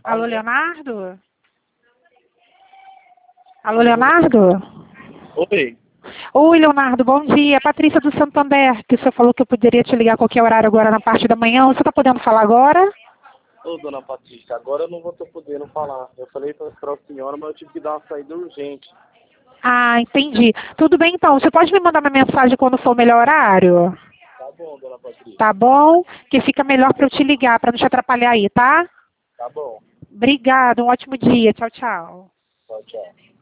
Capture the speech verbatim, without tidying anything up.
Alô, Leonardo? Alô, Leonardo? Oi. Oi, Leonardo, bom dia. Patrícia do Santander, que você falou que eu poderia te ligar a qualquer horário agora na parte da manhã. Você está podendo falar agora? Ô, dona Patrícia, agora eu não vou estar podendo falar. Eu falei para a senhora, mas eu tive que dar uma saída urgente. Ah, entendi. Tudo bem, então. Você pode me mandar uma mensagem quando for o melhor horário? Tá bom, dona Patrícia. Tá bom? Que fica melhor para eu te ligar, para não te atrapalhar aí, tá? Tá bom. Obrigada, um ótimo dia. Tchau, tchau. Tchau, tchau.